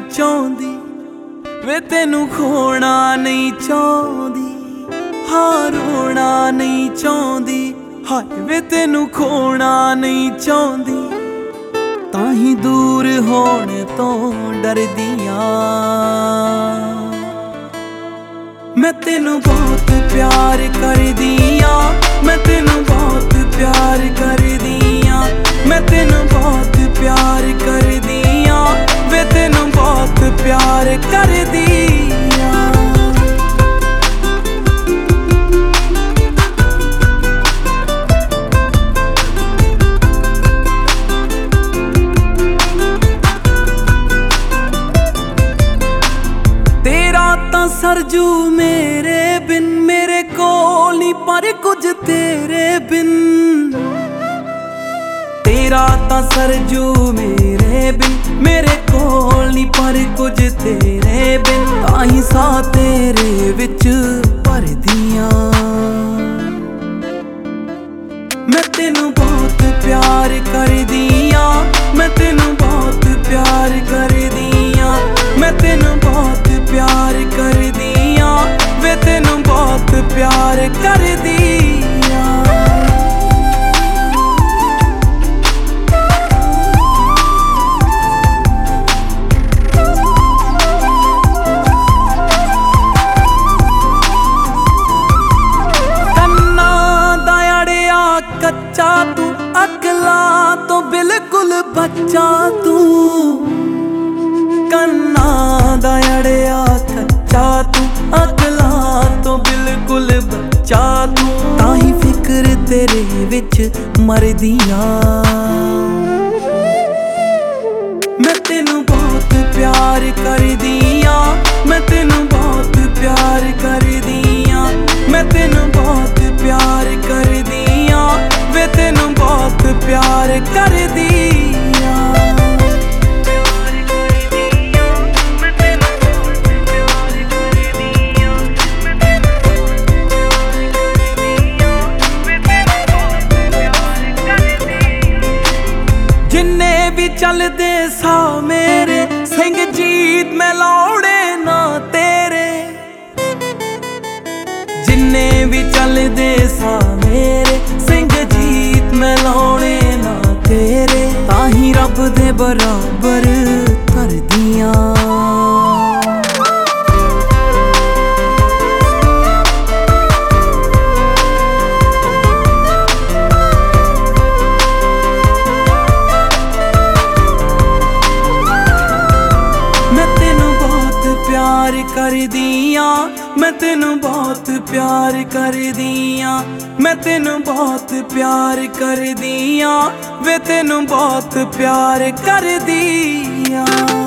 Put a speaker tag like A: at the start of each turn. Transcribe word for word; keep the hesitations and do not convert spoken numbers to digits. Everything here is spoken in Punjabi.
A: ਚਾਹੁੰਦੀ ਵੇ ਤੈਨੂੰ ਖੋਣਾ ਨਹੀਂ ਚਾਹੁੰਦੀ, ਹਾਂ ਰੋਣਾ ਨਹੀਂ ਚਾਹੁੰਦੀ, ਹਾਏ ਵੇ ਤੈਨੂੰ ਖੋਣਾ ਨਹੀਂ ਚਾਹੁੰਦੀ, ਤਾਂ ਹੀ ਦੂਰ ਹੋਣ ਤੋਂ ਡਰਦੀਆਂ। ਮੈਂ ਤੈਨੂੰ ਬਹੁਤ ਪਿਆਰ ਕਰਦੀ ਆਂ, ਮੈਂ ਤੈਨੂੰ ਬਹੁਤ ਪਿਆਰ ਕਰਦੀ ਆਂ, ਮੈਂ ਤੈਨੂੰ ਬਹੁਤ ਪਿਆਰ ਕਰਦੀ ਆਂ, ਵੇ ਤੈਨੂੰ ਬਹੁਤ ਪਿਆਰ ਕਰਦੀ ਆਂ। ਤੇਰਾ ਤਾਂ ਸਰਜੂ ਮੇਰੇ ਬਿਨ, ਮੇਰੇ ਕੋਲ ਨਹੀਂ ਪਰ ਕੁਝ ਤੇਰੇ ਬਿਨ। ਤੇਰਾ ਤਾਂ ਸਰਜੂ ਮੇਰੇ ਬਿਨ, ਮੇਰੇ ਕੋਲ ਨਹੀਂ ਪਰ ਕੁਝ ਤੇਰੇ ਬਿਨ, ਤਾਂ ਹੀ ਸਾਹ ਤੇਰੇ ਵਿੱਚ ਭਰਦੀਆਂ। ਮੈਂ ਤੈਨੂੰ ਬਹੁਤ ਪਿਆਰ ਕਰਦੀ ਆਂ, ਮੈਂ ਤੈਨੂੰ ਬਹੁਤ ਪਿਆਰ ਕਰਦੀ ਆਂ, ਮੈਂ ਤੈਨੂੰ ਬਹੁਤ ਪਿਆਰ ਕਰਦੀ ਆਂ, ਵੇ ਤੈਨੂੰ ਬਹੁਤ ਪਿਆਰ ਕਰਦੀ ਆਂ। ਕੰਨਾਂ ਦਾ ਅੜਿਆ ਕੱਚਾ ਤੂੰ, ਅਕਲਾਂ ਤੋਂ ਬਿਲਕੁਲ ਬੱਚਾ ਤੂੰ। ਕੰਨਾਂ ਦਾ ਅੜਿਆ ਕੱਚਾ ਤੂੰ, ਅਕਲਾਂ ਤੋਂ ਬਿਲਕੁਲ ਬੱਚਾ ਤੂੰ, ਤਾਂ ਹੀ ਫਿਕਰ ਤੇਰੇ ਵਿੱਚ ਮਰਦੀਆਂ। ਮੈਂ ਤੈਨੂੰ ਬਹੁਤ ਪਿਆਰ ਕਰਦੀ ਆਂ, ਮੈਂ ਤੈਨੂੰ ਬਹੁਤ ਪਿਆਰ ਕਰਦੀ ਆਂ, ਮੈਂ ਤੈਨੂੰ ਬਹੁਤ ਪਿਆਰ ਕਰਦੀ ਆਂ, ਵੇ ਤੈਨੂੰ ਬਹੁਤ ਪਿਆਰ ਕਰਦੀ ਆਂ। ਜਿੰਨੇ ਵੀ ਚੱਲਦੇ ਸਾ ਮੇਰੇ ਸਿੰਘ ਜੀਤ ਮੈਂ ਲਾਉਣੇ ਨਾ ਤੇਰੇ। ਜਿੰਨੇ ਵੀ ਚੱਲਦੇ ਸਾ ਮੇਰੇ ਸਿੰਘ ਜੀਤ ਮੈਂ ਲਾਉਣੇ ਨਾ ਤੇਰੇ, ਤਾਂ ਹੀ ਰੱਬ ਦੇ ਬਰਾਬਰ ਕਰਦੀਆਂ। ਪਿਆਰ ਕਰਦੀ ਆਂ, ਮੈਂ ਤੈਨੂੰ ਬਹੁਤ ਪਿਆਰ ਕਰਦੀ ਆਂ, ਮੈਂ ਤੈਨੂੰ ਬਹੁਤ ਪਿਆਰ ਕਰਦੀ ਆਂ, ਵੇ ਤੈਨੂੰ ਬਹੁਤ ਪਿਆਰ ਕਰਦੀ ਆਂ।